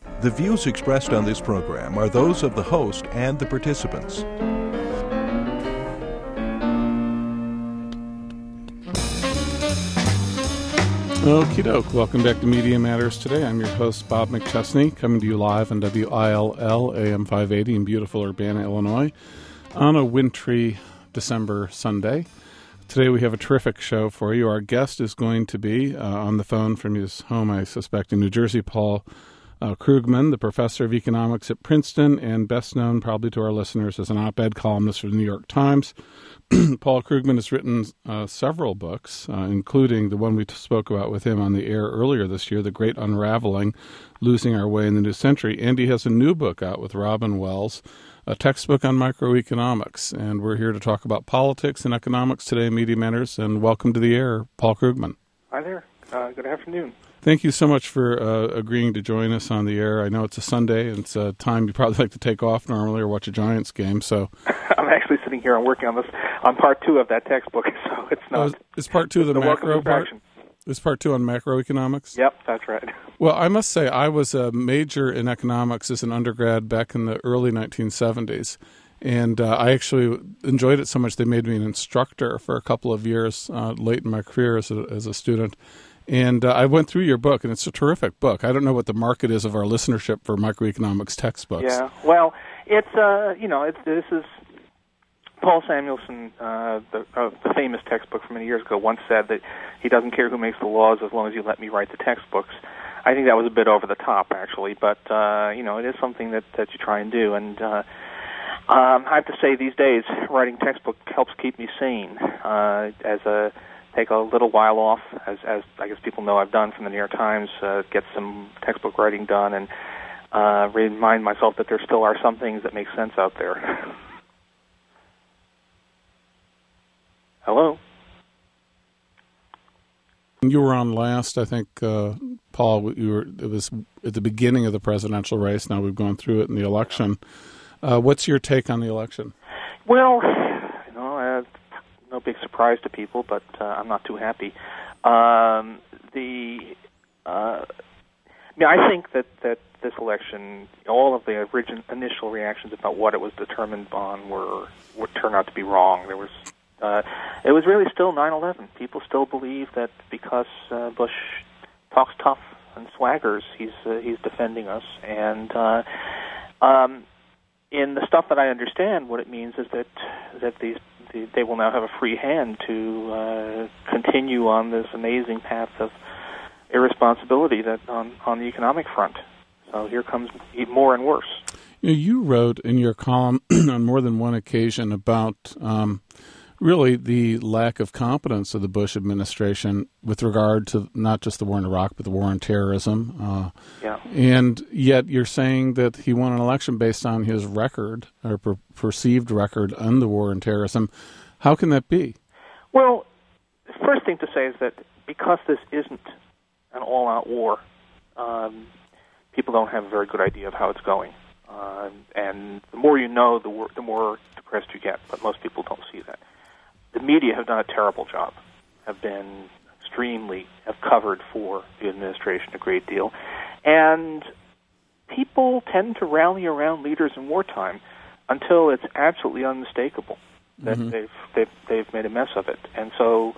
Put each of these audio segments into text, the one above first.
The views expressed on this program are those of the host and the participants. Okie doke. Welcome back to Media Matters Today. I'm your host, Bob McChesney, coming to you live on WILL AM 580 in beautiful Urbana, Illinois, on a wintry December Sunday. Today we have a terrific show for you. Our guest is going to be on the phone from his home, I suspect, in New Jersey, Paul Krugman, the professor of economics at Princeton, and best known probably to our listeners as an op-ed columnist for the New York Times. Paul Krugman has written several books, including the one we spoke about with him on the air earlier this year, The Great Unraveling, Losing Our Way in the New Century. And he has a new book out with Robin Wells, a textbook on microeconomics. And we're here to talk about politics and economics today, Media Matters. And welcome to the air, Paul Krugman. Hi there. Good afternoon. Thank you so much for agreeing to join us on the air. I know it's a Sunday, and it's a time you probably like to take off normally or watch a Giants game. So I'm actually sitting here and working on part two of that textbook, so it's not. It's part two of the macro part? Distraction. It's part two on macroeconomics? Yep, that's right. Well, I must say I was a major in economics as an undergrad back in the early 1970s. And I actually enjoyed it so much they made me an instructor for a couple of years late in my career as a student. And I went through your book, and it's a terrific book. I don't know what the market is of our listenership for microeconomics textbooks. Yeah, well, it's this is Paul Samuelson, the famous textbook from many years ago, once said that he doesn't care who makes the laws as long as you let me write the textbooks. I think that was a bit over the top, actually, but it is something that you try and do. And I have to say, these days, writing textbook helps keep me sane. Take a little while off, as I guess people know I've done from the New York Times, get some textbook writing done, and remind myself that there still are some things that make sense out there. Hello? You were on last, I think, Paul. It was at the beginning of the presidential race. Now we've gone through it in the election. What's your take on the election? Well, no big surprise to people, but I'm not too happy. I think that this election, all of the initial reactions about what it was determined on would turn out to be wrong. It was really still 9/11. People still believe that because Bush talks tough and swaggers, he's defending us. And in the stuff that I understand, what it means is that they will now have a free hand to continue on this amazing path of irresponsibility that on the economic front. So here comes more and worse. You wrote in your column on more than one occasion about really the lack of competence of the Bush administration with regard to not just the war in Iraq, but the war on terrorism. Yeah. And yet you're saying that he won an election based on his record, or perceived record, on the war on terrorism. How can that be? Well, the first thing to say is that because this isn't an all-out war, people don't have a very good idea of how it's going. And the more you know, the more depressed you get, but most people don't see that. The media have done a terrible job, have covered for the administration a great deal. And people tend to rally around leaders in wartime until it's absolutely unmistakable that they've made a mess of it. And so,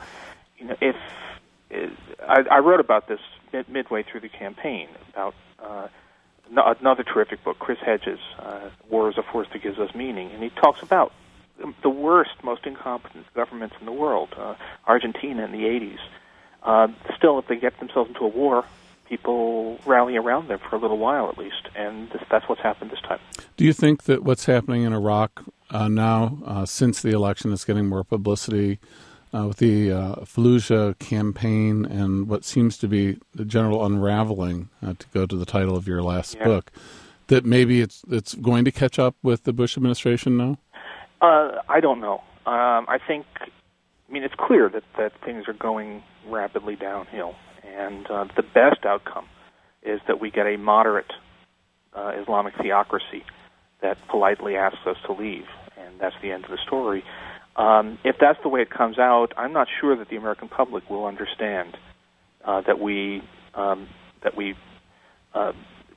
I wrote about this midway through the campaign about another terrific book, Chris Hedges, War is a Force That Gives Us Meaning, and he talks about the worst, most incompetent governments in the world, Argentina in the 80s. Still, if they get themselves into a war, people rally around them for a little while at least, and that's what's happened this time. Do you think that what's happening in Iraq now, since the election, is getting more publicity with the Fallujah campaign and what seems to be the general unraveling, to go to the title of your last book, that maybe it's going to catch up with the Bush administration now? I don't know. It's clear that things are going rapidly downhill, and the best outcome is that we get a moderate Islamic theocracy that politely asks us to leave, and that's the end of the story. If that's the way it comes out, I'm not sure that the American public will understand that we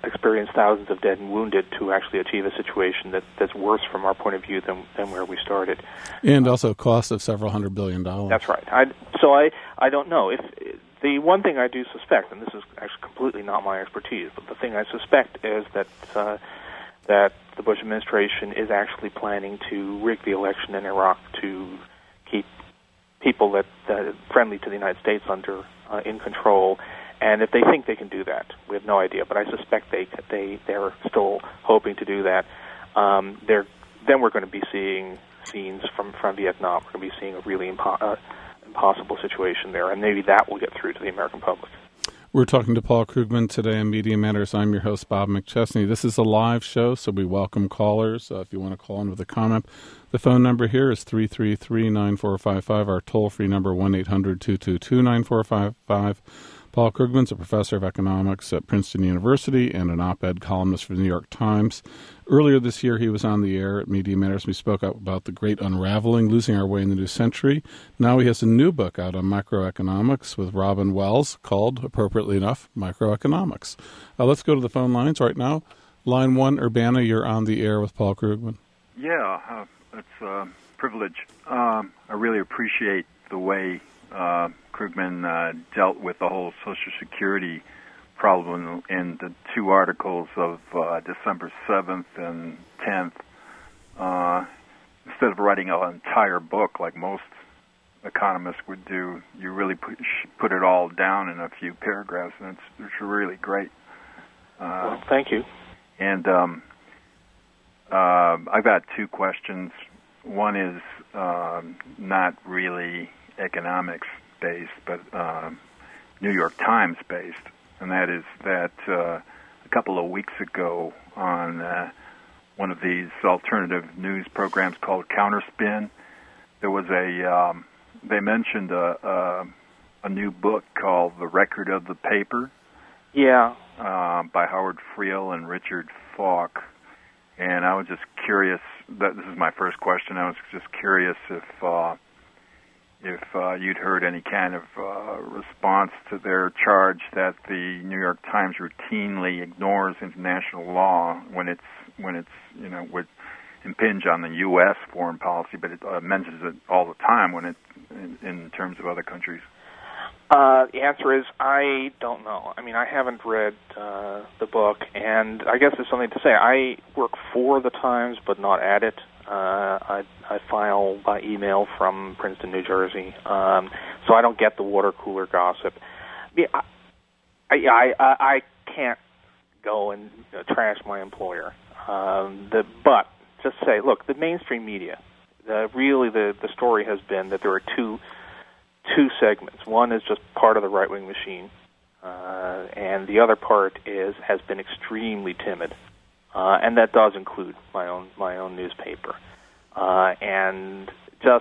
experienced thousands of dead and wounded to actually achieve a situation that's worse from our point of view than where we started. And also cost of several $100 billion. That's right. I don't know. If the one thing I do suspect, and this is actually completely not my expertise, but the thing I suspect is that the Bush administration is actually planning to rig the election in Iraq to keep people that friendly to the United States in control. And if they think they can do that, we have no idea. But I suspect they're still hoping to do that. Then we're going to be seeing scenes from Vietnam. We're going to be seeing a really impossible situation there, and maybe that will get through to the American public. We're talking to Paul Krugman today on Media Matters. I'm your host, Bob McChesney. This is a live show, so we welcome callers. If you want to call in with a comment, the phone number here is 333-9455. Our toll-free number, 1-800-222-9455. Paul Krugman's a professor of economics at Princeton University and an op-ed columnist for the New York Times. Earlier this year, he was on the air at Media Matters. We spoke about the great unraveling, losing our way in the new century. Now he has a new book out on microeconomics with Robin Wells called, appropriately enough, Microeconomics. Let's go to the phone lines right now. Line 1, Urbana, you're on the air with Paul Krugman. Yeah, it's a privilege. I really appreciate the way Krugman dealt with the whole Social Security problem in the two articles of December 7th and 10th. Instead of writing an entire book like most economists would do, you really put it all down in a few paragraphs, and it's really great. Well, thank you. And I've got two questions. One is not really economics-based, but New York Times-based, and that is that a couple of weeks ago on one of these alternative news programs called Counterspin, there was they mentioned a new book called The Record of the Paper. Yeah. By Howard Friel and Richard Falk. And I was just curious, this is my first question, I was just curious if you'd heard any kind of response to their charge that the New York Times routinely ignores international law when it's would impinge on the U.S. foreign policy, but it mentions it all the time when in terms of other countries. The answer is I don't know. I mean, I haven't read the book, and I guess there's something to say. I work for the Times, but not at it. I file by email from Princeton, New Jersey, so I don't get the water cooler gossip. I can't go and trash my employer, but just say, look, the mainstream media, really the story has been that there are two segments. One is just part of the right-wing machine, and the other part has been extremely timid, and that does include my own newspaper. And just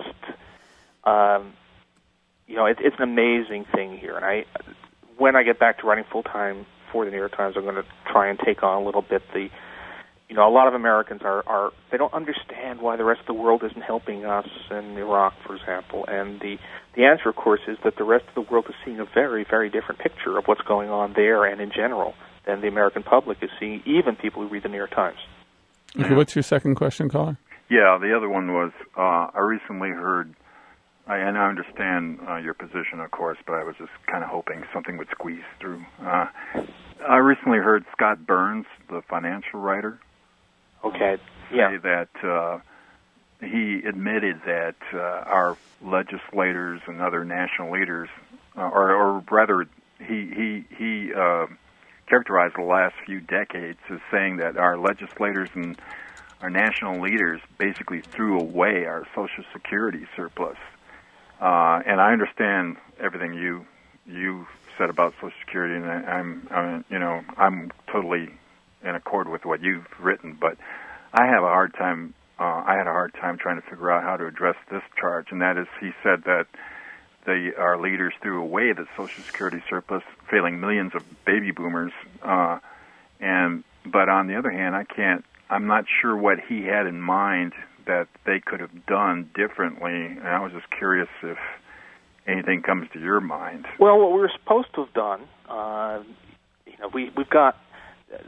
it's an amazing thing here. And when I get back to writing full time for the New York Times, I'm going to try and take on a little bit a lot of Americans they don't understand why the rest of the world isn't helping us in Iraq, for example. And the answer, of course, is that the rest of the world is seeing a very, very different picture of what's going on there and in general than the American public is seeing, even people who read the New York Times. Okay, what's your second question, caller? Yeah, the other one was, I recently heard, and I understand your position, of course, but I was just kind of hoping something would squeeze through. I recently heard Scott Burns, the financial writer, say that he admitted that our legislators and other national leaders, or rather, he characterized the last few decades as saying that our legislators and our national leaders basically threw away our Social Security surplus. And I understand everything you said about Social Security, and I'm totally in accord with what you've written. But I have a hard time. I had a hard time trying to figure out how to address this charge, and that is, he said that our leaders threw away the Social Security surplus, failing millions of baby boomers. But on the other hand, I'm not sure what he had in mind that they could have done differently, and I was just curious if anything comes to your mind. Well, what we were supposed to have done, we've got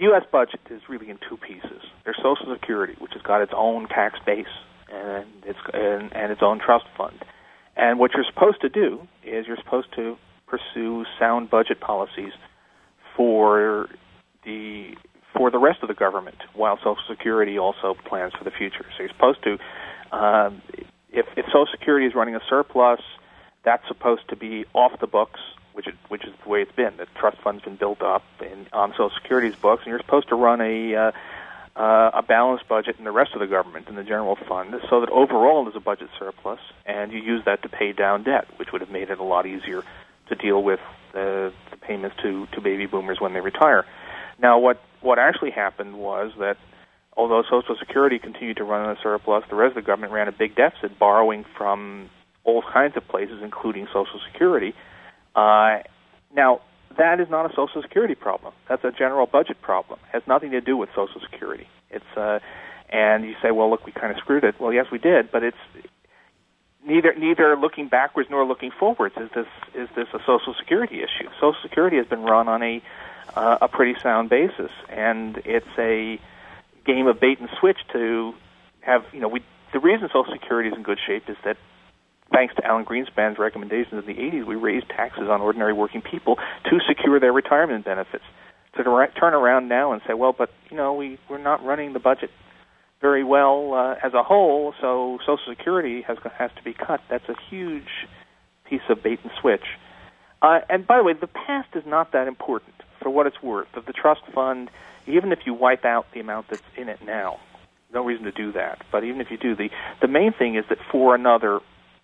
the U.S. budget is really in two pieces. There's Social Security, which has got its own tax base and its own trust fund. And what you're supposed to do is you're supposed to pursue sound budget policies for the rest of the government, while Social Security also plans for the future. So you're supposed to, if Social Security is running a surplus, that's supposed to be off the books, which is the way it's been. The trust fund's been built up on Social Security's books, and you're supposed to run a balanced budget in the rest of the government, in the general fund, so that overall there's a budget surplus, and you use that to pay down debt, which would have made it a lot easier to deal with the payments to baby boomers when they retire. Now, what actually happened was that although Social Security continued to run in a surplus, the rest of the government ran a big deficit, borrowing from all kinds of places, including Social Security. Now, that is not a Social Security problem. That's a general budget problem. It has nothing to do with Social Security. It's and you say, well, look, we kind of screwed it. Well, yes, we did, but it's neither looking backwards nor looking forwards is this a Social Security issue. Social Security has been run on a pretty sound basis, and it's a game of bait and switch to have, the reason Social Security is in good shape is that thanks to Alan Greenspan's recommendations in the 80s, we raised taxes on ordinary working people to secure their retirement benefits. To turn around now and say, well, but, we're not running the budget very well as a whole, so Social Security has to be cut. That's a huge piece of bait and switch. And by the way, the past is not that important for what it's worth. Of the trust fund, even if you wipe out the amount that's in it now, no reason to do that. But even if you do, the main thing is that for another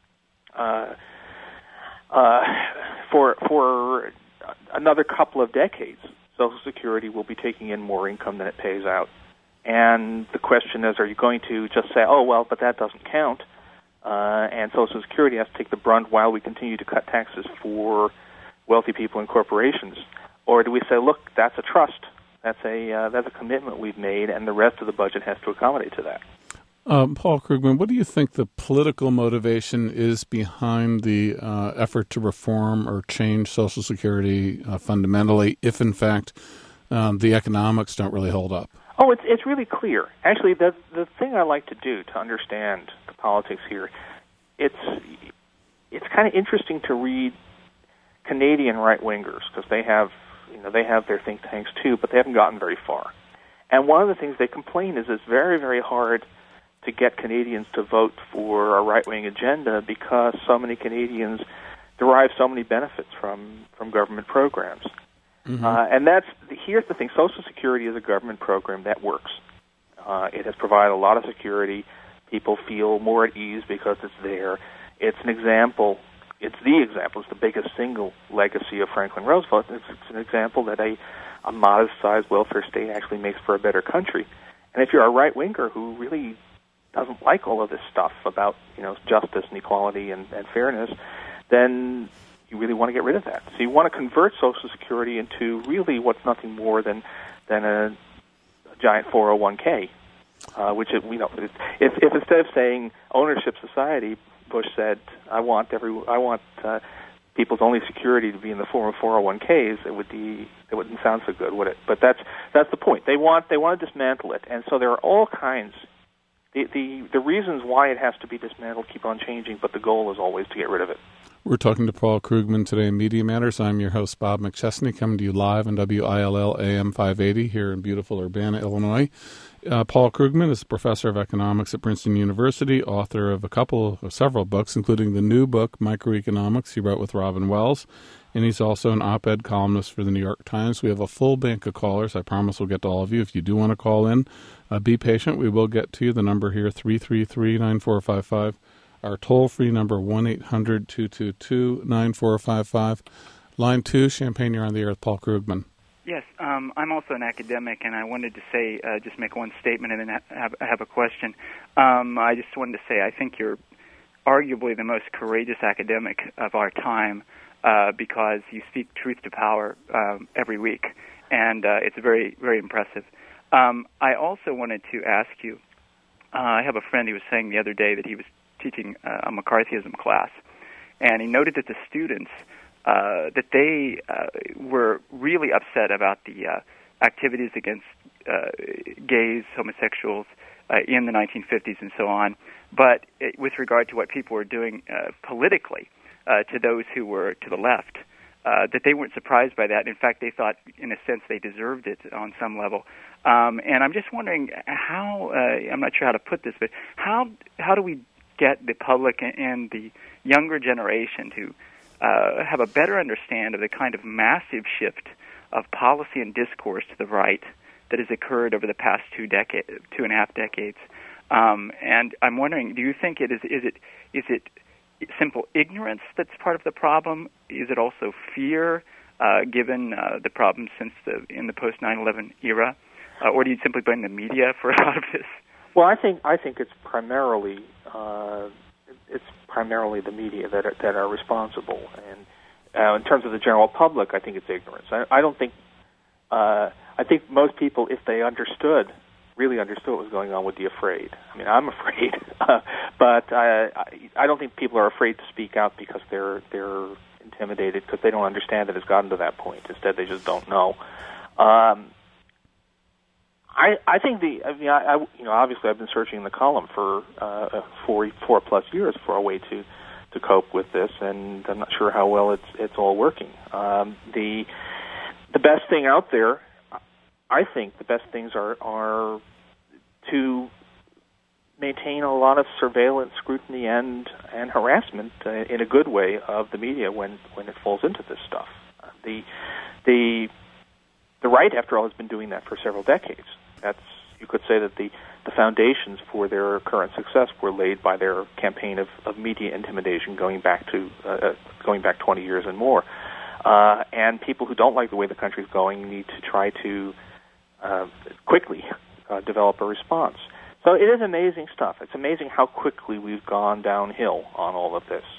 for another couple of decades, Social Security will be taking in more income than it pays out. And the question is, are you going to just say, oh, well, but that doesn't count, and Social Security has to take the brunt while we continue to cut taxes for wealthy people and corporations? Or do we say, look, that's a trust, that's a commitment we've made, and the rest of the budget has to accommodate to that? Paul Krugman, what do you think the political motivation is behind the effort to reform or change Social Security fundamentally, if in fact the economics don't really hold up? Oh, it's really clear. Actually, the thing I like to do to understand the politics here, it's kind of interesting to read Canadian right-wingers, because they have their think tanks too, but they haven't gotten very far. And one of the things they complain is it's very, very hard to get Canadians to vote for a right-wing agenda because so many Canadians derive so many benefits from government programs. Mm-hmm. And here's the thing. Social Security is a government program that works. It has provided a lot of security. People feel more at ease because it's there. It's an example. It's the biggest single legacy of Franklin Roosevelt. It's an example that a modest-sized welfare state actually makes for a better country. And if you're a right-winger who really doesn't like all of this stuff about justice and equality and fairness, then you really want to get rid of that. So you want to convert Social Security into really what's nothing more than a giant 401k, which if instead of saying ownership society, Bush said, I want people's only security to be in the form of 401ks, it wouldn't sound so good, would it? But that's the point. They want to dismantle it, and so there are all kinds. The reasons why it has to be dismantled keep on changing, but the goal is always to get rid of it. We're talking to Paul Krugman today in Media Matters. I'm your host, Bob McChesney, coming to you live on WILL AM 580 here in beautiful Urbana, Illinois. Paul Krugman is a professor of economics at Princeton University, author of several books, including the new book, Microeconomics, he wrote with Robin Wells. And he's also an op-ed columnist for the New York Times. We have a full bank of callers. I promise we'll get to all of you. If you do want to call in, be patient. We will get to you. The number here, 333-9455. Our toll-free number, 1-800-222-9455. Line 2, Champaign, you're on the air with Paul Krugman. Yes, I'm also an academic, and I wanted to say, just make one statement and then have a question. I just wanted to say I think you're arguably the most courageous academic of our time because you speak truth to power every week, and it's very, very impressive. I also wanted to ask you, I have a friend who was saying the other day that he was teaching a McCarthyism class, and he noted that the students that they were really upset about the activities against gays, homosexuals in the 1950s and so on, but with regard to what people were doing politically to those who were to the left, that they weren't surprised by that. In fact, they thought, in a sense, they deserved it on some level. And I'm just wondering how, I'm not sure how to put this, but how do we get the public and the younger generation to have a better understand of the kind of massive shift of policy and discourse to the right that has occurred over the past 2.5 decades? And I'm wondering, do you think is it simple ignorance that's part of the problem? Is it also fear, given the problems in the post 9/11 era, or do you simply blame the media for a lot of this? Well, I think it's primarily the media that are responsible, and in terms of the general public, I think it's ignorance. I don't think. I think most people, if they really understood what was going on, would be afraid. I mean, I'm afraid, but I don't think people are afraid to speak out because they're intimidated because they don't understand that it's gotten to that point. Instead, they just don't know. I think obviously I've been searching the column for 4+ years for a way to cope with this, and I'm not sure how well it's all working. The best thing out there, I think the best things are to maintain a lot of surveillance, scrutiny, and harassment in a good way of the media when it falls into this stuff. The right, after all, has been doing that for several decades. You could say that the foundations for their current success were laid by their campaign of media intimidation going back 20 years and more. And people who don't like the way the country's going need to try to quickly develop a response. So it is amazing stuff. It's amazing how quickly we've gone downhill on all of this.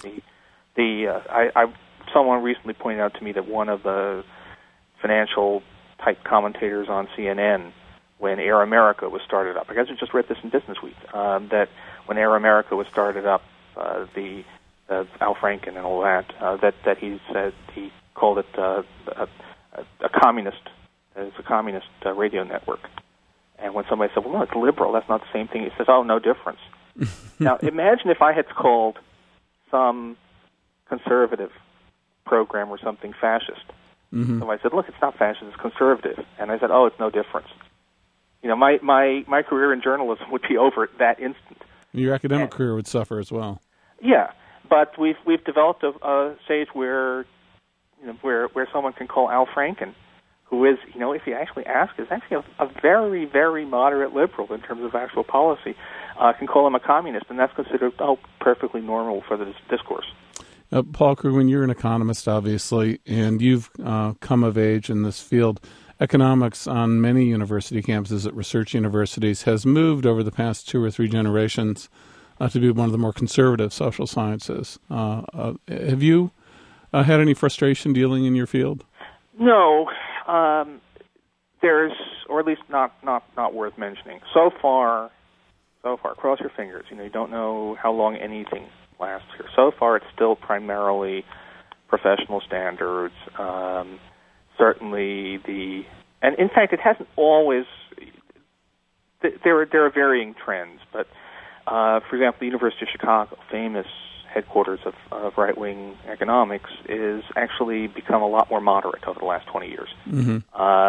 Someone recently pointed out to me that one of the financial type commentators on CNN, when Air America was started up, I guess I just read this in Business Week, that when Air America was started up, Al Franken and all that he said he called it a communist. It's a communist radio network. And when somebody said, "Well, no, it's liberal. That's not the same thing," he says, "Oh, no difference." Now, imagine if I had called some conservative program or something fascist. Mm-hmm. Somebody said, "Look, it's not fascist; it's conservative," and I said, "Oh, it's no difference." You know, my career in journalism would be over at that instant. Your academic career would suffer as well. Yeah, but we've developed a stage where someone can call Al Franken, who is, if you actually ask, is actually a very, very moderate liberal in terms of actual policy, can call him a communist, and that's considered perfectly normal for the discourse. Paul Krugman, you're an economist, obviously, and you've come of age in this field. Economics on many university campuses at research universities has moved over the past 2 or 3 generations to be one of the more conservative social sciences. Have you had any frustration dealing in your field? No, there's, or at least not worth mentioning. So far, cross your fingers. You don't know how long anything lasts here. So far, it's still primarily professional standards. Certainly and in fact, it hasn't always. There are varying trends, but for example, the University of Chicago, famous headquarters of right-wing economics, is actually become a lot more moderate over the last 20 years. Mm-hmm.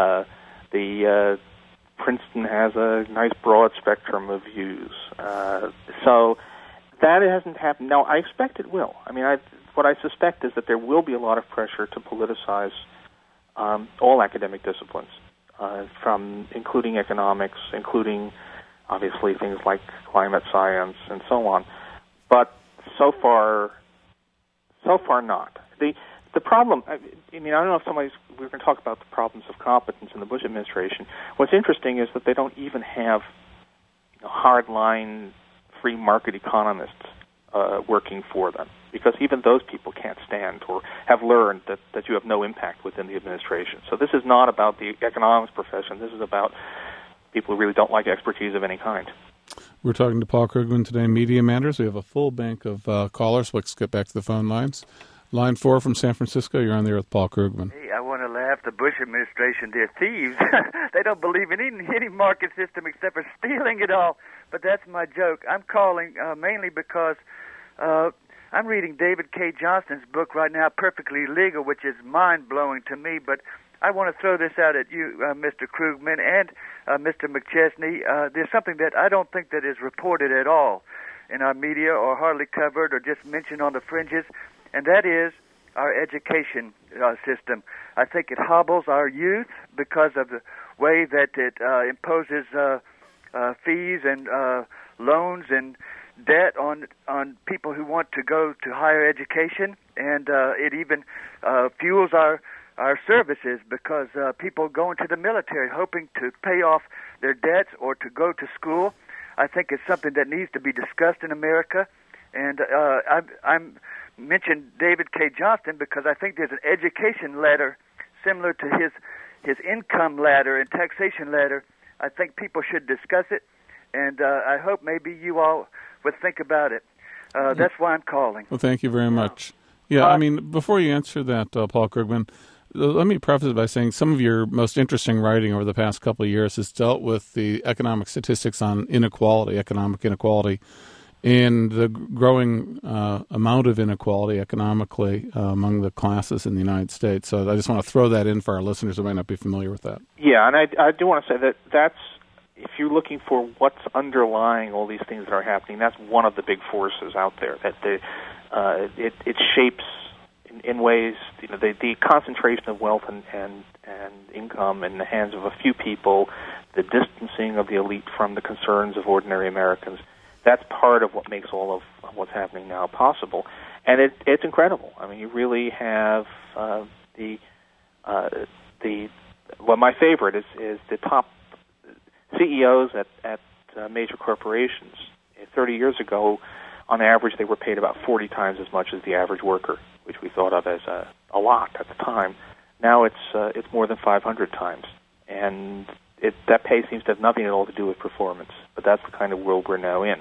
Princeton has a nice broad spectrum of views. So that hasn't happened. Now, I expect it will. I mean, what I suspect is that there will be a lot of pressure to politicize all academic disciplines, including economics, including obviously things like climate science and so on. But so far not. The problem, I don't know if we're going to talk about the problems of competence in the Bush administration. What's interesting is that they don't even have hardline free market economists working for them, because even those people can't stand or have learned that you have no impact within the administration. So this is not about the economics profession. This is about people who really don't like expertise of any kind. We're talking to Paul Krugman today, Media Matters. We have a full bank of callers. Let's get back to the phone lines. Line 4 from San Francisco. You're on there with Paul Krugman. Hey, I want to laugh left the Bush administration, they're thieves. They don't believe in any market system except for stealing it all. But that's my joke. I'm calling mainly because I'm reading David K. Johnston's book right now, Perfectly Legal, which is mind-blowing to me. But I want to throw this out at you, Mr. Krugman and Mr. McChesney. There's something that I don't think that is reported at all in our media or hardly covered or just mentioned on the fringes, and that is our education system. I think it hobbles our youth because of the way that it imposes fees and loans and debt on people who want to go to higher education, and it even fuels our services because people go into the military hoping to pay off their debts or to go to school. I think it's something that needs to be discussed in America, and I'm mentioned David K. Johnston because I think there's an education ladder similar to his income ladder and taxation ladder. I think people should discuss it, and I hope maybe you all would think about it. That's why I'm calling. Well, thank you very much. Yeah, I mean, before you answer that, Paul Krugman, let me preface it by saying some of your most interesting writing over the past couple of years has dealt with the economic statistics on inequality, economic inequality, and the growing amount of inequality economically among the classes in the United States. So I just want to throw that in for our listeners who might not be familiar with that. Yeah, and I do want to say that's, if you're looking for what's underlying all these things that are happening, that's one of the big forces out there. That it shapes in ways, the concentration of wealth and income in the hands of a few people, the distancing of the elite from the concerns of ordinary Americans. That's part of what makes all of what's happening now possible, and it's incredible. I mean, you really have my favorite is the top CEOs at major corporations. 30 years ago, on average, they were paid about 40 times as much as the average worker, which we thought of as a lot at the time. Now it's more than 500 times, and that pay seems to have nothing at all to do with performance. But that's the kind of world we're now in.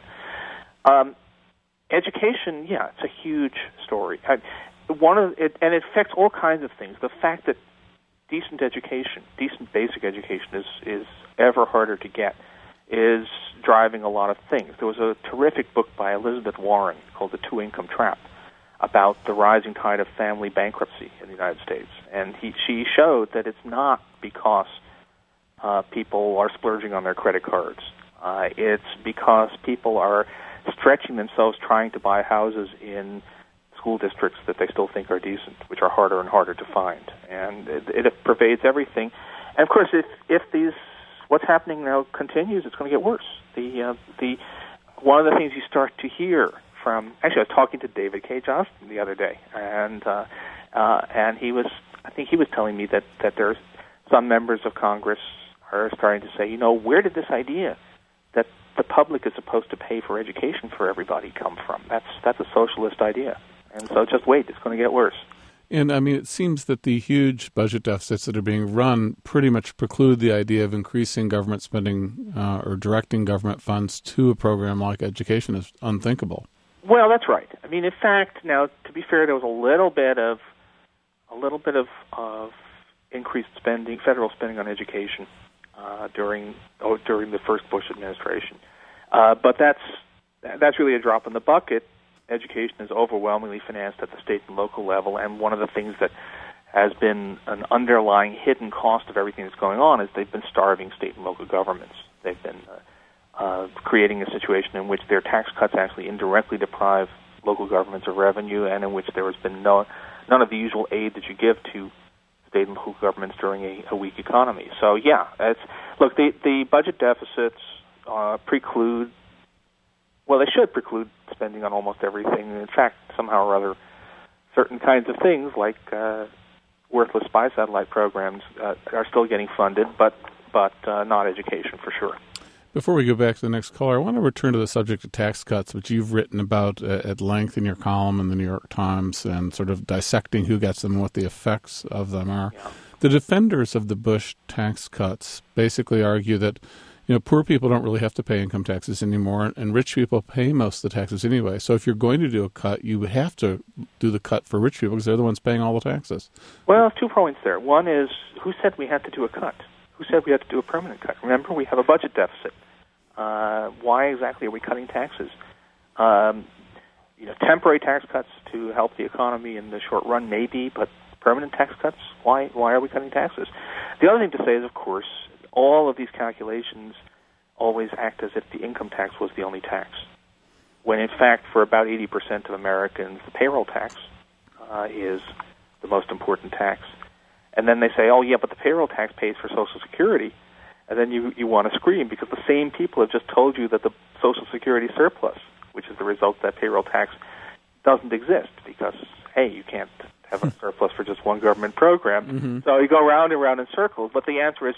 Education, yeah, it's a huge story. And it affects all kinds of things. The fact that decent basic education is ever harder to get is driving a lot of things. There was a terrific book by Elizabeth Warren called The Two-Income Trap about the rising tide of family bankruptcy in the United States. And she showed that it's not because people are splurging on their credit cards. It's because people are stretching themselves trying to buy houses in school districts that they still think are decent, which are harder and harder to find. And it pervades everything. And, of course, if what's happening now continues, it's going to get worse. One of the things you start to hear from, actually, I was talking to David K. Johnston the other day, and I think he was telling me that there's some members of Congress are starting to say, where did this idea that the public is supposed to pay for education for everybody come from? That's a socialist idea. And so just wait, it's going to get worse. And, I mean, it seems that the huge budget deficits that are being run pretty much preclude the idea of increasing government spending or directing government funds to a program like education is unthinkable. Well, that's right. I mean, in fact, now, to be fair, there was a little bit of increased spending, federal spending on education during the first Bush administration. But that's really a drop in the bucket. Education is overwhelmingly financed at the state and local level, and one of the things that has been an underlying hidden cost of everything that's going on is they've been starving state and local governments. They've been creating a situation in which their tax cuts actually indirectly deprive local governments of revenue, and in which there has been none of the usual aid that you give to state and local governments during a weak economy. So, yeah, the budget deficits preclude. Well, they should preclude spending on almost everything. In fact, somehow or other, certain kinds of things like worthless spy satellite programs are still getting funded, but not education for sure. Before we go back to the next caller, I want to return to the subject of tax cuts, which you've written about at length in your column in the New York Times, and sort of dissecting who gets them and what the effects of them are. Yeah. The defenders of the Bush tax cuts basically argue that poor people don't really have to pay income taxes anymore, and rich people pay most of the taxes anyway. So if you're going to do a cut, you have to do the cut for rich people because they're the ones paying all the taxes. Well, 2 points there. One is, who said we had to do a cut? Who said we had to do a permanent cut? Remember, we have a budget deficit. Why exactly are we cutting taxes? Temporary tax cuts to help the economy in the short run, maybe, but permanent tax cuts? Why are we cutting taxes? The other thing to say is, of course, all of these calculations always act as if the income tax was the only tax, when in fact for about 80% of Americans, the payroll tax is the most important tax. And then they say, oh yeah, but the payroll tax pays for Social Security. And then you want to scream because the same people have just told you that the Social Security surplus, which is the result of that payroll tax, doesn't exist because, hey, you can't have a surplus for just one government program. Mm-hmm. So you go round and round in circles. But the answer is,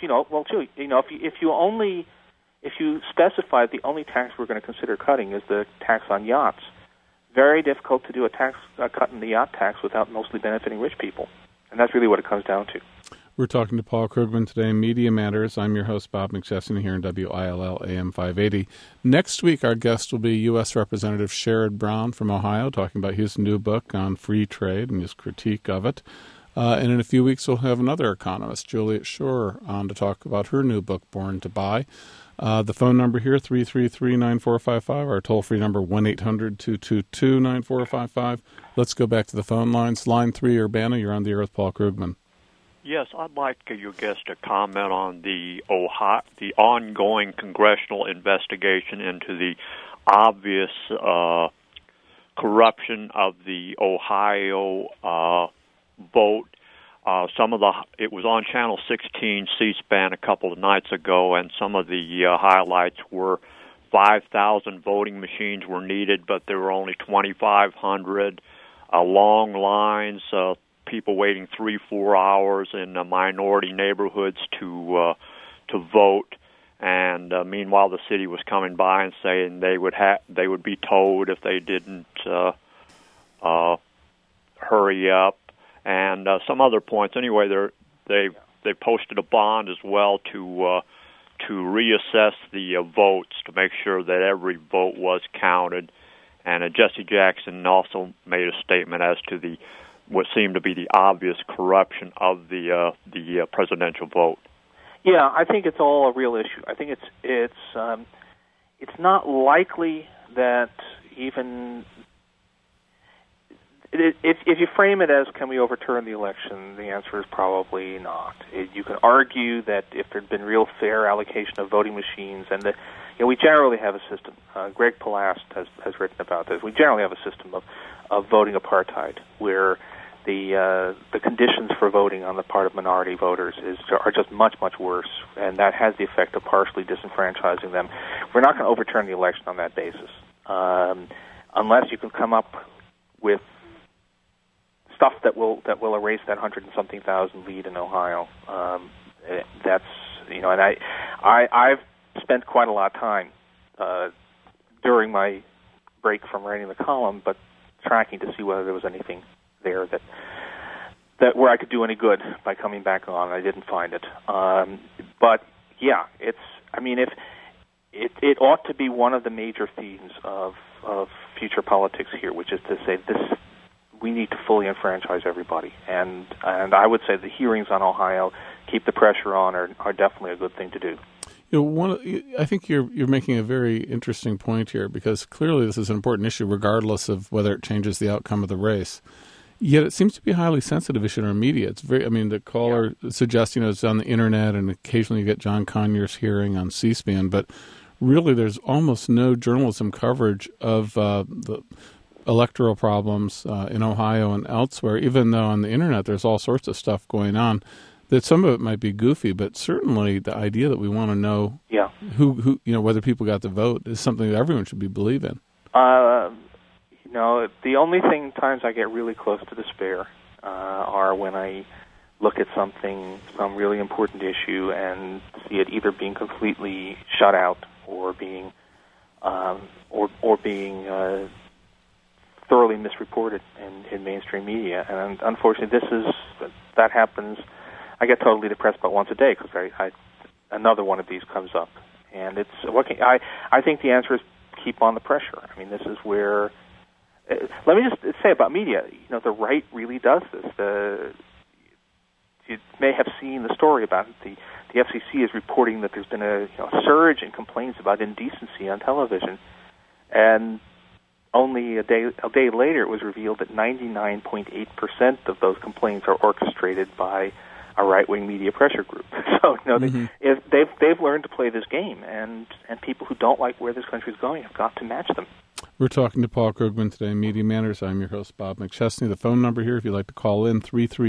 if you specify the only tax we're going to consider cutting is the tax on yachts, very difficult to do a cut in the yacht tax without mostly benefiting rich people. And that's really what it comes down to. We're talking to Paul Krugman today, Media Matters. I'm your host, Bob McChesney, here in WILL AM 580. Next week, our guest will be U.S. Representative Sherrod Brown from Ohio, talking about his new book on free trade and his critique of it. And in a few weeks, we'll have another economist, Juliet Schor, on to talk about her new book, Born to Buy. The phone number here, 333-9455, our toll-free number, 1-800-222-9455. Let's go back to the phone lines. Line 3, Urbana, you're on the air with Paul Krugman. Yes, I'd like your guest to comment on the ongoing congressional investigation into the obvious corruption of the Ohio vote. It was on Channel 16 C-SPAN a couple of nights ago, and some of the highlights were 5,000 voting machines were needed, but there were only 2,500. Long lines, people waiting 3-4 hours in minority neighborhoods to vote, and meanwhile the city was coming by and saying they would be towed if they didn't hurry up, and some other points. Anyway, they posted a bond as well to reassess the votes to make sure that every vote was counted, and Jesse Jackson also made a statement as to what seemed to be the obvious corruption of the presidential vote. Yeah, I think it's all a real issue. I think it's not likely that even if you frame it as can we overturn the election, the answer is probably not. You can argue that if there had been real fair allocation of voting machines, and we generally have a system. Greg Palast has written about this. We generally have a system of voting apartheid where the conditions for voting on the part of minority voters are just much, much worse, and that has the effect of partially disenfranchising them. We're not going to overturn the election on that basis, unless you can come up with stuff that will erase that 100-something thousand lead in Ohio. And I've spent quite a lot of time during my break from writing the column, but tracking to see whether there was anything there that where I could do any good by coming back on. I didn't find it. But yeah, it ought to be one of the major themes of future politics here, which is to say we need to fully enfranchise everybody. And I would say the hearings on Ohio keep the pressure on are definitely a good thing to do. I think you're making a very interesting point here, because clearly this is an important issue regardless of whether it changes the outcome of the race. Yet it seems to be a highly sensitive issue in our media. It's the caller suggests, it's on the internet, and occasionally you get John Conyers hearing on C-SPAN, but really there's almost no journalism coverage of the electoral problems in Ohio and elsewhere, even though on the internet there's all sorts of stuff going on. That some of it might be goofy, but certainly the idea that we want to know who whether people got the vote is something that everyone should be believing. The only times I get really close to despair are when I look at some really important issue, and see it either being completely shut out or being thoroughly misreported in mainstream media. And unfortunately, that happens. I get totally depressed about once a day because another one of these comes up, And it's I think the answer is keep on the pressure. I mean, this is where. Let me just say about media. The right really does this. You may have seen the story about it. The FCC is reporting that there's been a surge in complaints about indecency on television, and only a day later it was revealed that 99.8% of those complaints are orchestrated by a right-wing media pressure group. So they've learned to play this game, and people who don't like where this country is going have got to match them. We're talking to Paul Krugman today, Media Matters. I'm your host, Bob McChesney. The phone number here, if you'd like to call in,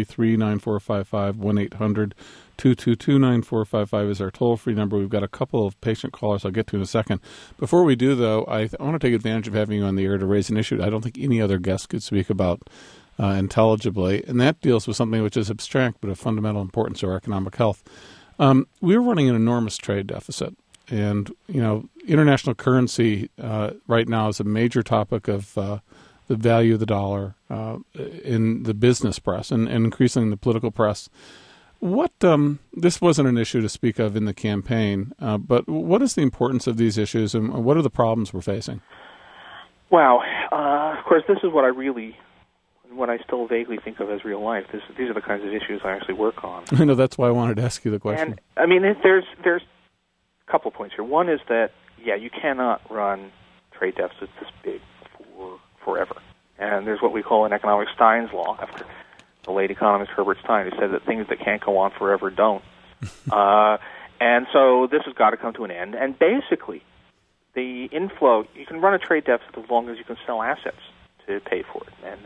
333-9455, 1-800-222-9455 is our toll-free number. We've got a couple of patient callers I'll get to in a second. Before we do, though, I want to take advantage of having you on the air to raise an issue I don't think any other guest could speak about intelligibly, and that deals with something which is abstract but of fundamental importance to our economic health. We're running an enormous trade deficit. And, international currency right now is a major topic of the value of the dollar in the business press and increasingly in the political press. This wasn't an issue to speak of in the campaign, but what is the importance of these issues and what are the problems we're facing? Wow. Of course, this is what I still vaguely think of as real life. These are the kinds of issues I actually work on. I know, that's why I wanted to ask you the question. And, I mean, there's couple of points here. One is that, you cannot run trade deficits this big for forever. And there's what we call in economics Stein's law, after the late economist Herbert Stein, who said that things that can't go on forever don't. And so this has got to come to an end. And basically, the inflow, you can run a trade deficit as long as you can sell assets to pay for it. And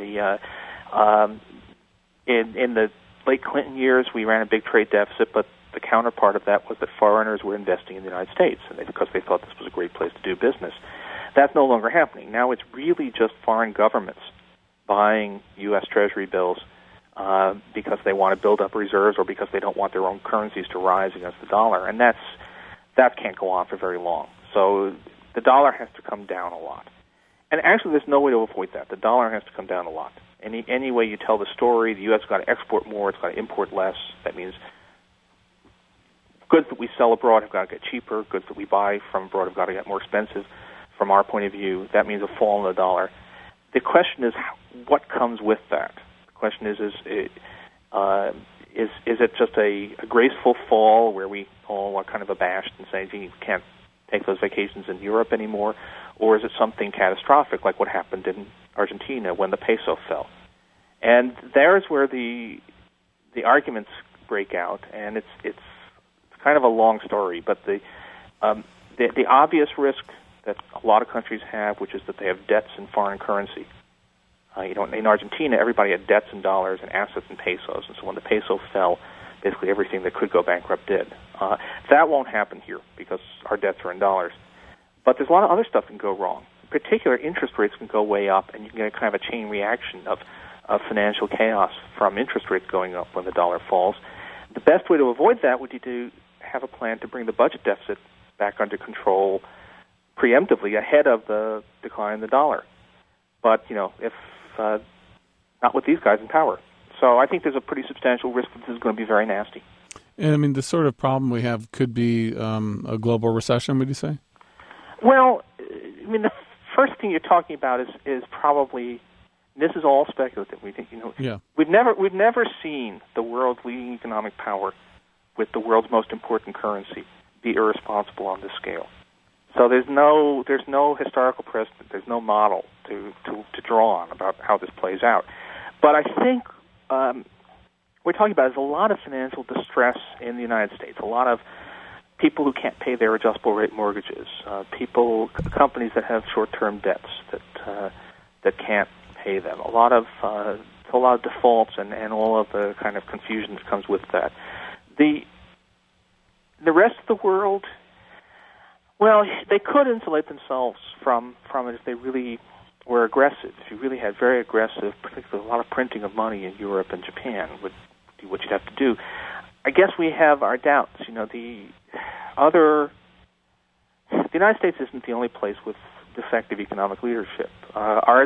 in the late Clinton years, we ran a big trade deficit, but the counterpart of that was that foreigners were investing in the United States because they thought this was a great place to do business. That's no longer happening. Now it's really just foreign governments buying U.S. Treasury bills because they want to build up reserves or because they don't want their own currencies to rise against the dollar. And that can't go on for very long. So the dollar has to come down a lot. And actually there's no way to avoid that. The dollar has to come down a lot. Any way you tell the story, the U.S. has got to export more, it's got to import less. That means goods that we sell abroad have got to get cheaper. Goods that we buy from abroad have got to get more expensive. From our point of view, that means a fall in the dollar. The question is, what comes with that? The question is it just a graceful fall where we all are kind of abashed and say, gee, we can't take those vacations in Europe anymore? Or is it something catastrophic like what happened in Argentina when the peso fell? And there's where the arguments break out, and it's kind of a long story, but the obvious risk that a lot of countries have, which is that they have debts in foreign currency. In Argentina, everybody had debts in dollars and assets in pesos, and so when the peso fell, basically everything that could go bankrupt did. That won't happen here because our debts are in dollars. But there's a lot of other stuff that can go wrong. In particular, interest rates can go way up, and you can get kind of a chain reaction of financial chaos from interest rates going up when the dollar falls. The best way to avoid that would be to have a plan to bring the budget deficit back under control preemptively ahead of the decline in the dollar. But, if not with these guys in power. So I think there's a pretty substantial risk that this is going to be very nasty. And, I mean, the sort of problem we have could be a global recession, would you say? Well, I mean, the first thing you're talking about is probably, this is all speculative. We think, we've never seen the world's leading economic power with the world's most important currency be irresponsible on this scale. So there's no historical precedent, there's no model to draw on about how this plays out. But I think what we're talking about is a lot of financial distress in the United States, a lot of people who can't pay their adjustable rate mortgages, companies that have short-term debts that can't pay them, a lot of defaults and all of the kind of confusion that comes with that. The rest of the world, well, they could insulate themselves from it if they really were aggressive. If you really had very aggressive, particularly a lot of printing of money in Europe and Japan would be what you'd have to do. I guess we have our doubts. The United States isn't the only place with defective economic leadership. Ours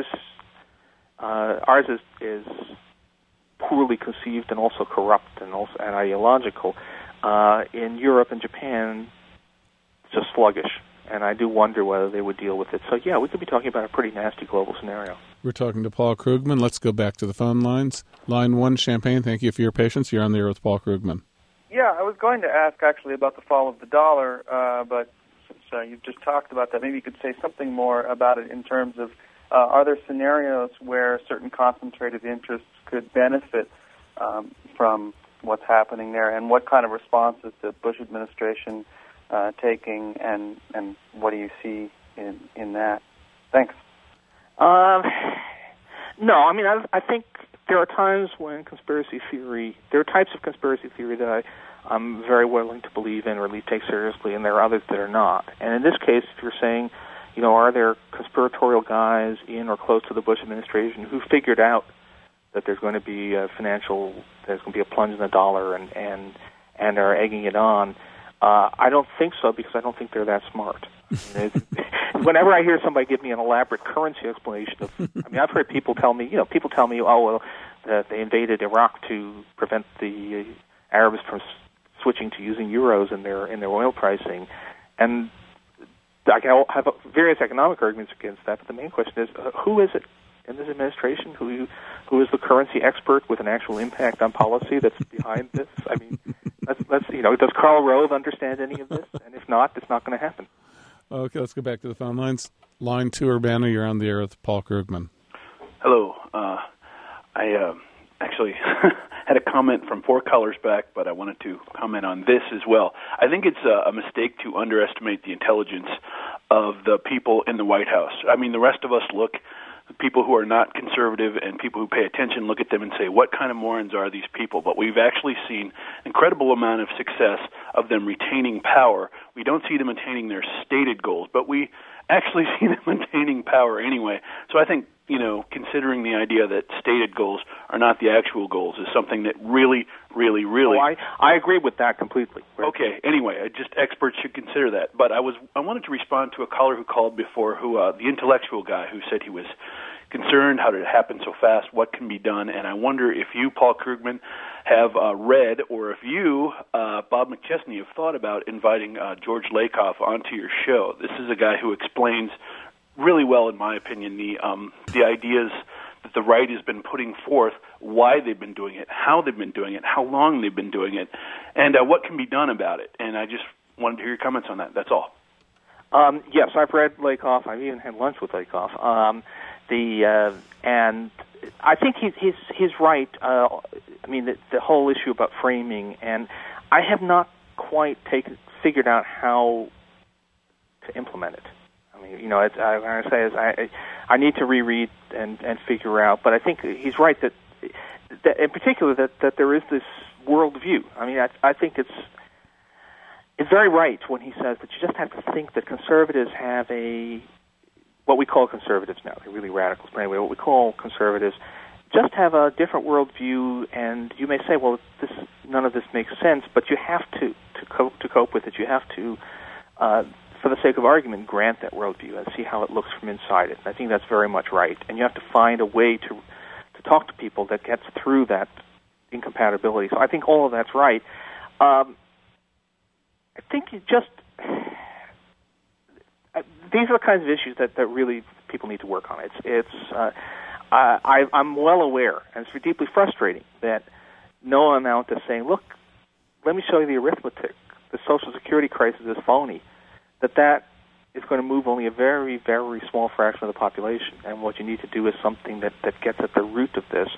is poorly conceived and also corrupt and ideological. In Europe and Japan, just sluggish. And I do wonder whether they would deal with it. So, yeah, we could be talking about a pretty nasty global scenario. We're talking to Paul Krugman. Let's go back to the phone lines. Line 1, Champaign, thank you for your patience. You're on the air with Paul Krugman. Yeah, I was going to ask actually about the fall of the dollar, but since you've just talked about that, maybe you could say something more about it in terms of are there scenarios where certain concentrated interests could benefit from what's happening there, and what kind of responses the Bush administration taking, and what do you see in that? Thanks. No, I mean, I think there are times when there are types of conspiracy theory that I'm very willing to believe in or at least take seriously, and there are others that are not. And in this case, if you're saying, are there conspiratorial guys in or close to the Bush administration who figured out that there's going to be there's going to be a plunge in the dollar and are egging it on? I don't think so, because I don't think they're that smart. Whenever I hear somebody give me an elaborate currency explanation I've heard people tell me, oh, well, that they invaded Iraq to prevent the Arabs from switching to using euros in their oil pricing, and I can have various economic arguments against that. But the main question is, who is it in this administration who is the currency expert with an actual impact on policy that's behind this? I mean, does Karl Rove understand any of this? And if not, it's not going to happen. Okay, let's go back to the phone lines. Line 2, Urbana, you're on the air with Paul Krugman. Hello. I actually had a comment from 4 callers back, but I wanted to comment on this as well. I think it's a mistake to underestimate the intelligence of the people in the White House. I mean, the rest of us people who are not conservative and people who pay attention look at them and say, what kind of morons are these people? But we've actually seen an incredible amount of success of them retaining power. We don't see them attaining their stated goals, but we actually see them maintaining power anyway. So I think, considering the idea that stated goals are not the actual goals is something that really, really, really... Oh, I agree with that completely. Okay, anyway, just experts should consider that. But I wanted to respond to a caller who called before, the intellectual guy who said he was concerned, how did it happen so fast, what can be done, and I wonder if you, Paul Krugman, have read, or if you, Bob McChesney, have thought about inviting George Lakoff onto your show. This is a guy who explains really well, in my opinion, the ideas that the right has been putting forth, why they've been doing it, how they've been doing it, how long they've been doing it, and what can be done about it. And I just wanted to hear your comments on that. That's all. Yes, I've read Lakoff. I've even had lunch with Lakoff. And I think he's right. The whole issue about framing, and I have not quite figured out how to implement it. I need to reread and figure out. But I think he's right that in particular that there is this worldview. I think it's very right when he says that you just have to think that conservatives have what we call conservatives now. They're really radicals, but anyway, what we call conservatives just have a different worldview, and you may say, well, none of this makes sense, but you have to cope with it. You have to, for the sake of argument, grant that worldview and see how it looks from inside it. And I think that's very much right. And you have to find a way to talk to people that gets through that incompatibility. So I think all of that's right. I think these are the kinds of issues that really people need to work on. I'm well aware, and it's deeply frustrating, that no amount of saying, look, let me show you the arithmetic, the Social Security crisis is phony, that is going to move only a very, very small fraction of the population. And what you need to do is something that gets at the root of this.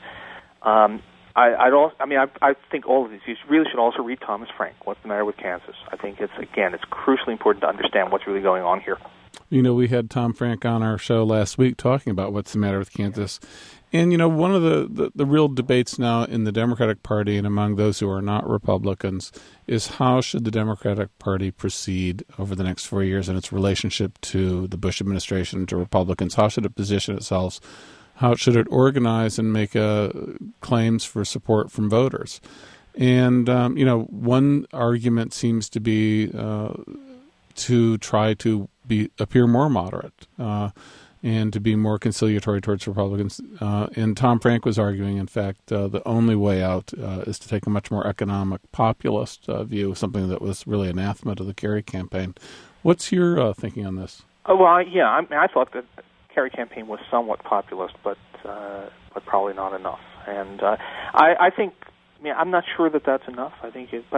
I think all of these, you really should also read Thomas Frank, What's the Matter with Kansas. I think it's crucially important to understand what's really going on here. We had Tom Frank on our show last week talking about what's the matter with Kansas. And, one of the real debates now in the Democratic Party and among those who are not Republicans is how should the Democratic Party proceed over the next 4 years in its relationship to the Bush administration, to Republicans? How should it position itself? How should it organize and make claims for support from voters? And, one argument seems to be to try to appear more moderate. and to be more conciliatory towards Republicans. And Tom Frank was arguing, in fact, the only way out is to take a much more economic populist view, something that was really anathema to the Kerry campaign. What's your thinking on this? Oh, well, yeah, I thought that the Kerry campaign was somewhat populist, but probably not enough. And I think, I'm not sure that that's enough. I think it's.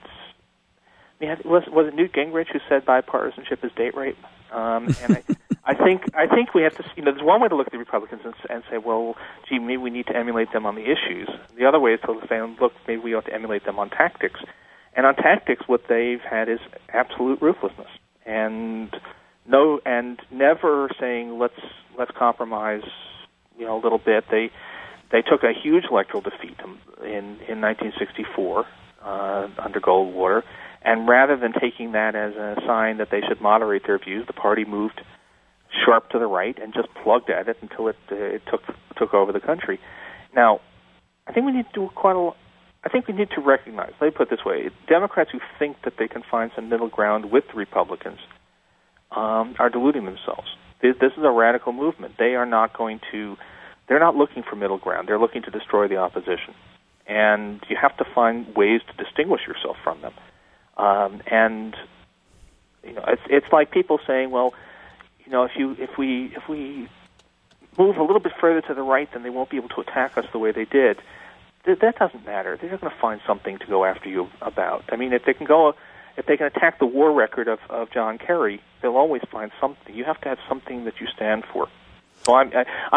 Was it Newt Gingrich who said bipartisanship is date rape? And I think we have to. There's one way to look at the Republicans and say, well, gee, maybe we need to emulate them on the issues. The other way is to say, look, maybe we ought to emulate them on tactics. And on tactics, what they've had is absolute ruthlessness, and never saying let's compromise, a little bit. They took a huge electoral defeat in 1964 under Goldwater. And rather than taking that as a sign that they should moderate their views, the party moved sharp to the right and just plugged at it until it took over the country. Now, I think we need to do I think we need to recognize. Let me put it this way: Democrats who think that they can find some middle ground with the Republicans are deluding themselves. This is a radical movement. They're not looking for middle ground. They're looking to destroy the opposition, and you have to find ways to distinguish yourself from them. And it's like people saying, well, if we move a little bit further to the right, then they won't be able to attack us the way they did. That doesn't matter. They're going to find something to go after you about. I mean, if they can attack the war record of John Kerry, they'll always find something. You have to have something that you stand for. So I'm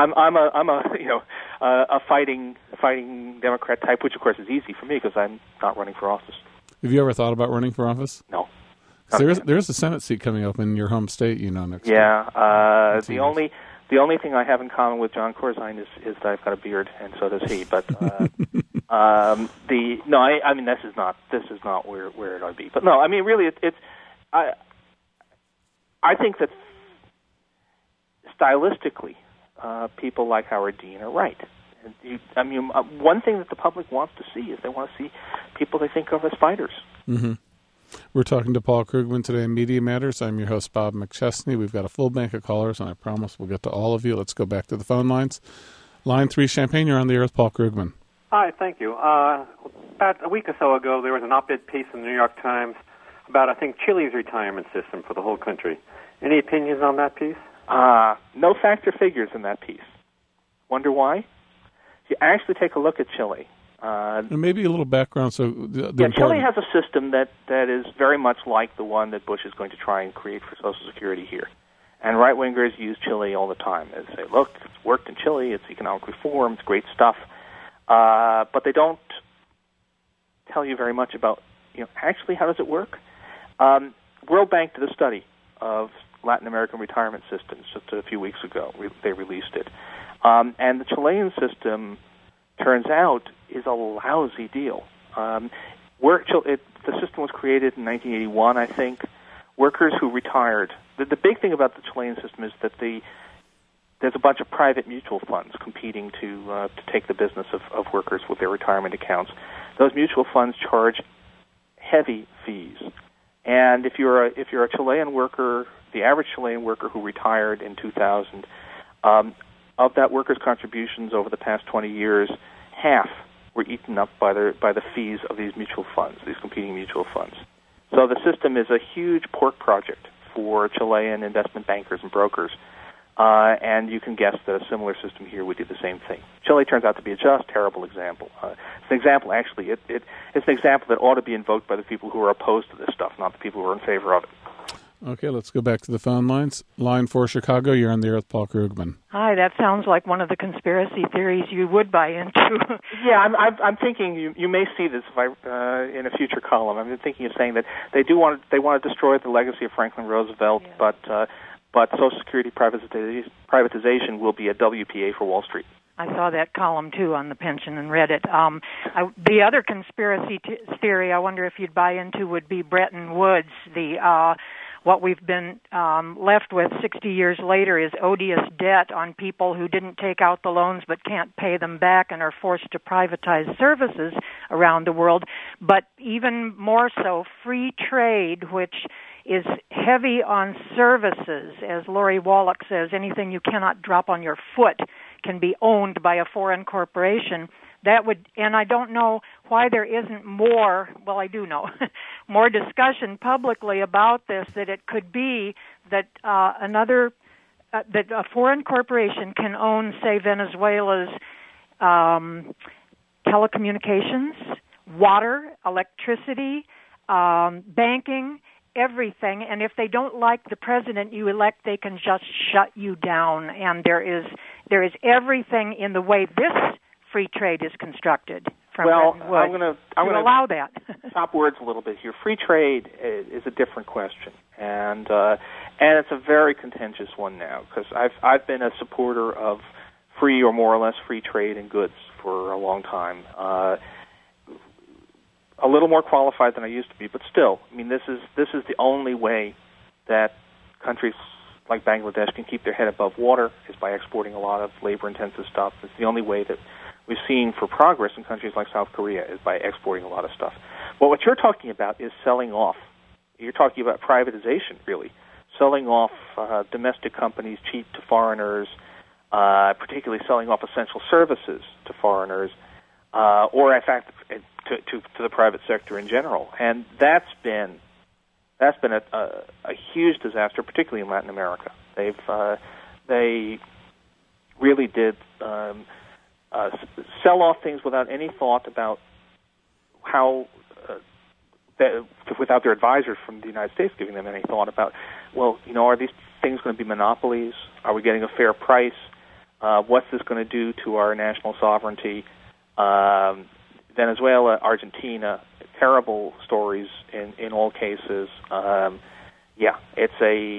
a fighting Democrat type, which of course is easy for me because I'm not running for office. Have you ever thought about running for office? No. There's a Senate seat coming up in your home state, next year. Yeah. The only thing I have in common with John Corzine is that I've got a beard, and so does he. But this is not where it ought to be. But no, I mean really, I think that stylistically, people like Howard Dean are right. One thing that the public wants to see is they want to see people they think of as fighters. Mm-hmm. We're talking to Paul Krugman today in Media Matters. I'm your host, Bob McChesney. We've got a full bank of callers, and I promise we'll get to all of you. Let's go back to the phone lines. Line 3, Champaign, you're on the air with Paul Krugman. Hi, thank you. About a week or so ago, there was an op-ed piece in the New York Times about, I think, Chile's retirement system for the whole country. Any opinions on that piece? No facts or figures in that piece. Wonder why? You actually take a look at Chile. And maybe a little background. Chile has a system that is very much like the one that Bush is going to try and create for Social Security here. And right-wingers use Chile all the time. They say, look, it's worked in Chile, it's economic reform, it's great stuff. But they don't tell you very much about, actually how does it work? World Bank did a study of Latin American retirement systems just a few weeks ago. They released it. And the Chilean system, turns out, is a lousy deal. The system was created in 1981, I think. Workers who retired. The big thing about the Chilean system is that there's a bunch of private mutual funds competing to take the business of workers with their retirement accounts. Those mutual funds charge heavy fees. And if you're a Chilean worker, the average Chilean worker who retired in 2000, of that worker's contributions over the past 20 years, half were eaten up by the fees of these mutual funds, these competing mutual funds. So the system is a huge pork project for Chilean investment bankers and brokers, and you can guess that a similar system here would do the same thing. Chile turns out to be a just terrible example. It's an example, actually. It's an example that ought to be invoked by the people who are opposed to this stuff, not the people who are in favor of it. Okay, let's go back to the phone lines. Line 4, Chicago, you're on the air with Paul Krugman. Hi, that sounds like one of the conspiracy theories you would buy into. Yeah, I'm thinking you may see this in a future column. I'm thinking of saying that they want to destroy the legacy of Franklin Roosevelt, yeah. But Social Security privatization will be a WPA for Wall Street. I saw that column, too, on the pension and read it. The other conspiracy theory I wonder if you'd buy into would be Bretton Woods, what we've been left with 60 years later is odious debt on people who didn't take out the loans but can't pay them back and are forced to privatize services around the world. But even more so, free trade, which is heavy on services. As Lori Wallach says, anything you cannot drop on your foot can be owned by a foreign corporation. That would, and I don't know why there isn't more, well, I do know, more discussion publicly about this, that it could be that that a foreign corporation can own, say, Venezuela's telecommunications, water, electricity, banking, everything, and if they don't like the president you elect, they can just shut you down. And there is everything in the way this free trade is constructed from Bretton Woods I'm going to allow that. Chop words a little bit here. Free trade is a different question, and it's a very contentious one now, because I've been a supporter of free or more or less free trade in goods for a long time. A little more qualified than I used to be, but still, I mean, this is the only way that countries like Bangladesh can keep their head above water, is by exporting a lot of labor-intensive stuff. It's the only way that we've seen for progress in countries like South Korea, is by exporting a lot of stuff. Well, what you're talking about is selling off. You're talking about privatization, really. Selling off domestic companies cheap to foreigners, particularly selling off essential services to foreigners, or in fact to the private sector in general. And that's been a huge disaster, particularly in Latin America. They really did sell off things without any thought about how, without their advisors from the United States giving them any thought about, well, are these things going to be monopolies? Are we getting a fair price? What's this going to do to our national sovereignty? Venezuela, Argentina, terrible stories in all cases. It's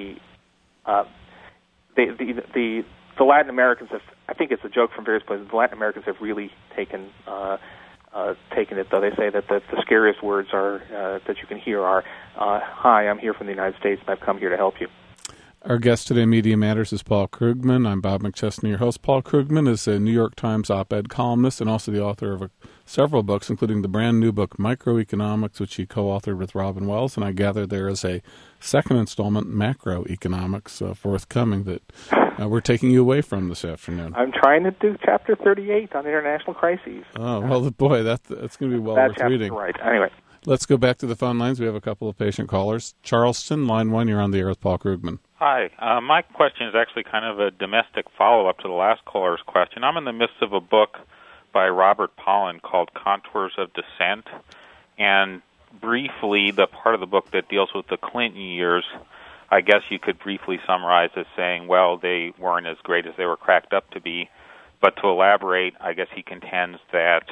the Latin Americans have, I think it's a joke from various places, the Latin Americans have really taken it, though. They say that the scariest words are that you can hear are, hi, I'm here from the United States, and I've come here to help you. Our guest today, Media Matters, is Paul Krugman. I'm Bob McChesney, your host. Paul Krugman is a New York Times op-ed columnist and also the author of several books, including the brand new book, Microeconomics, which he co-authored with Robin Wells. And I gather there is a second installment, Macroeconomics, forthcoming that we're taking you away from this afternoon. I'm trying to do Chapter 38 on international crises. Oh, well, boy, that's going to be well worth reading. Right. Anyway. Let's go back to the phone lines. We have a couple of patient callers. Charleston, line 1, you're on the air with Paul Krugman. Hi. My question is actually kind of a domestic follow-up to the last caller's question. I'm in the midst of a book by Robert Pollin called Contours of Dissent, and briefly, the part of the book that deals with the Clinton years, I guess you could briefly summarize as saying, well, they weren't as great as they were cracked up to be. But to elaborate, I guess he contends that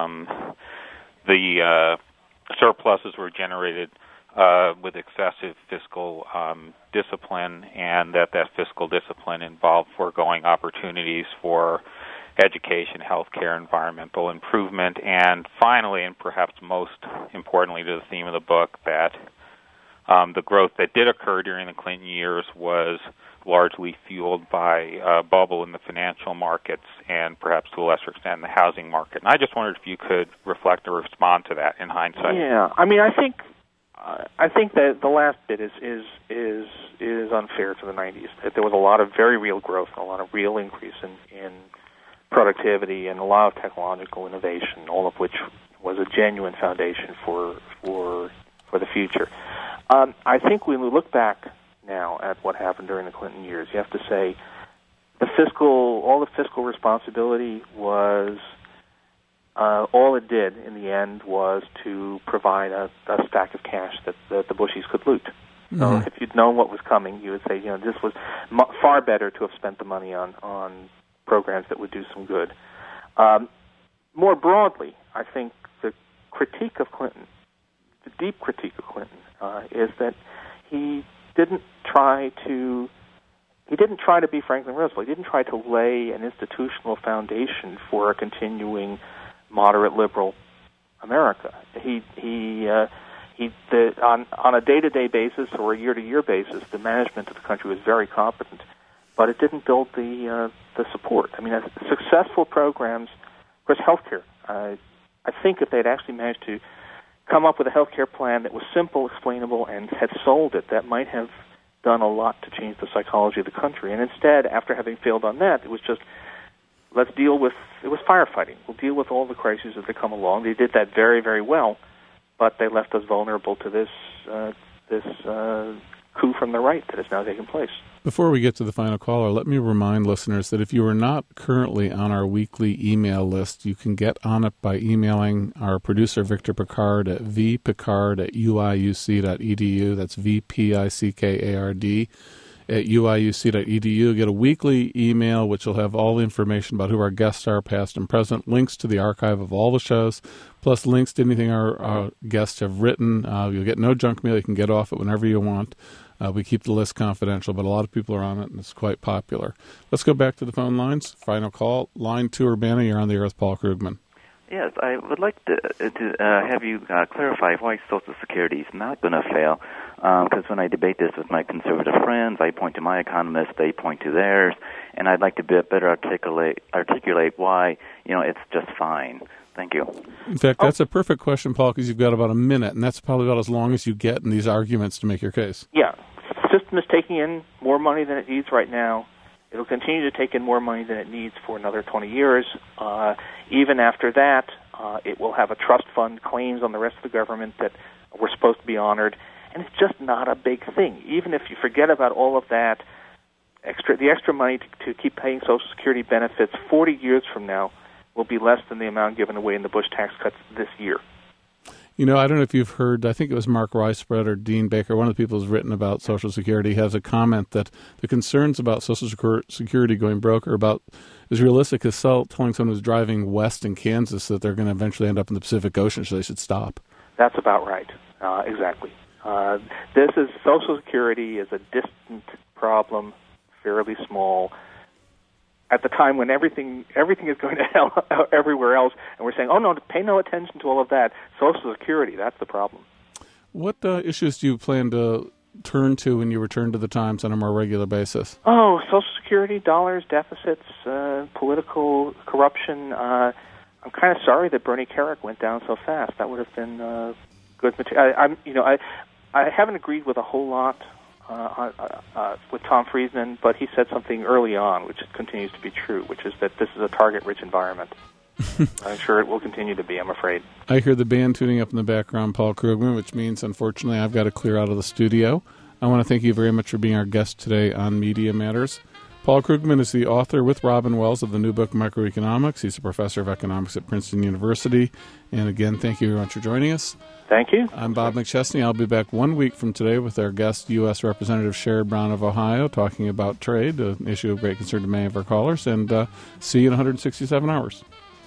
the surpluses were generated with excessive fiscal discipline, and that fiscal discipline involved foregoing opportunities for education, healthcare, environmental improvement, and finally, and perhaps most importantly to the theme of the book, that the growth that did occur during the Clinton years was largely fueled by a bubble in the financial markets and perhaps to a lesser extent the housing market. And I just wondered if you could reflect or respond to that in hindsight. Yeah, I mean, I think that the last bit is unfair to the 90s. That there was a lot of very real growth, a lot of real increase in productivity, and a lot of technological innovation, all of which was a genuine foundation for the future. I think when we look back now at what happened during the Clinton years, you have to say all the fiscal responsibility was all it did in the end was to provide a stack of cash that the Bushies could loot. Mm-hmm. So if you'd known what was coming, you would say, this was far better to have spent the money on programs that would do some good. More broadly, I think the critique of Clinton, the deep critique of Clinton, is that he didn't try to be Franklin Roosevelt. He didn't try to lay an institutional foundation for a continuing moderate liberal America. On a day-to-day basis or a year-to-year basis, the management of the country was very competent, but it didn't build the support. I mean, successful programs, of course, healthcare. I think if they'd actually managed to come up with a health care plan that was simple, explainable, and had sold it, that might have done a lot to change the psychology of the country. And instead, after having failed on that, it was just, let's deal with, it was firefighting. We'll deal with all the crises as they come along. They did that very, very well, but they left us vulnerable to this coup from the right that has now taken place. Before we get to the final caller, let me remind listeners that if you are not currently on our weekly email list, you can get on it by emailing our producer, Victor Pickard, at vpickard@uiuc.edu. That's VPICKARD at uiuc.edu. Get a weekly email which will have all the information about who our guests are, past and present, links to the archive of all the shows, plus links to anything our guests have written. You'll get no junk mail. You can get off it whenever you want. We keep the list confidential, but a lot of people are on it, and it's quite popular. Let's go back to the phone lines. Final call. Line 2, Urbana, you're on the air with Paul Krugman. Yes, I would like to have you clarify why Social Security is not going to fail, because when I debate this with my conservative friends, I point to my economists, they point to theirs, and I'd like to better articulate why, it's just fine. Thank you. In fact, that's a perfect question, Paul, because you've got about a minute, and that's probably about as long as you get in these arguments to make your case. Yeah. The system is taking in more money than it needs right now. It'll continue to take in more money than it needs for another 20 years. Even after that, it will have a trust fund, claims on the rest of the government that were supposed to be honored, and it's just not a big thing. Even if you forget about all of that, the extra money to keep paying Social Security benefits 40 years from now will be less than the amount given away in the Bush tax cuts this year. I don't know if you've heard, I think it was Mark Weisbrod or Dean Baker, one of the people who's written about Social Security, has a comment that the concerns about Social Security going broke are about as realistic as telling someone who's driving west in Kansas that they're going to eventually end up in the Pacific Ocean, so they should stop. That's about right. Exactly. Social Security is a distant problem, fairly small. At the time when everything is going to hell everywhere else, and we're saying, oh, no, pay no attention to all of that. Social Security, that's the problem. What issues do you plan to turn to when you return to the Times on a more regular basis? Oh, Social Security, dollars, deficits, political corruption. I'm kind of sorry that Bernie Kerik went down so fast. That would have been good material. I haven't agreed with a whole lot with Tom Friedman, but he said something early on, which continues to be true, which is that this is a target-rich environment. I'm sure it will continue to be, I'm afraid. I hear the band tuning up in the background, Paul Krugman, which means, unfortunately, I've got to clear out of the studio. I want to thank you very much for being our guest today on Media Matters. Paul Krugman is the author, with Robin Wells, of the new book, Microeconomics. He's a professor of economics at Princeton University. And again, thank you very much for joining us. Thank you. I'm Bob McChesney. I'll be back 1 week from today with our guest, U.S. Representative Sherrod Brown of Ohio, talking about trade, an issue of great concern to many of our callers. And see you in 167 hours.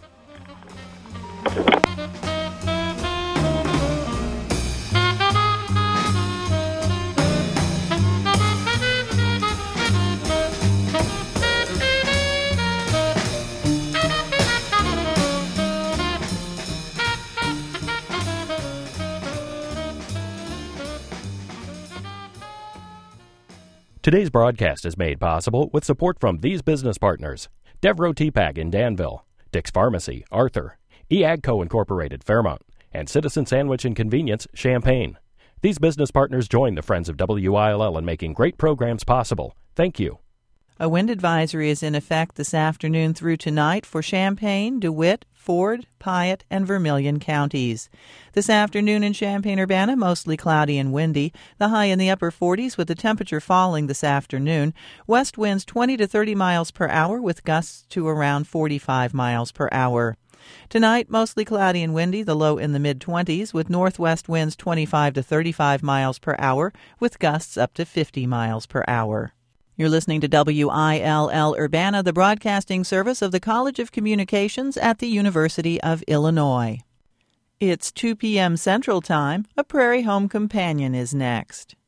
Today's broadcast is made possible with support from these business partners: Devro TPAC in Danville, Dick's Pharmacy, Arthur, eAgco Incorporated, Fairmont, and Citizen Sandwich and Convenience, Champaign. These business partners join the Friends of WILL in making great programs possible. Thank you. A wind advisory is in effect this afternoon through tonight for Champaign, DeWitt, Ford, Piatt, and Vermilion counties. This afternoon in Champaign-Urbana, mostly cloudy and windy. The high in the upper 40s with the temperature falling this afternoon. West winds 20 to 30 miles per hour with gusts to around 45 miles per hour. Tonight, mostly cloudy and windy, the low in the mid-20s with northwest winds 25 to 35 miles per hour with gusts up to 50 miles per hour. You're listening to WILL Urbana, the broadcasting service of the College of Communications at the University of Illinois. It's 2 p.m. Central Time. A Prairie Home Companion is next.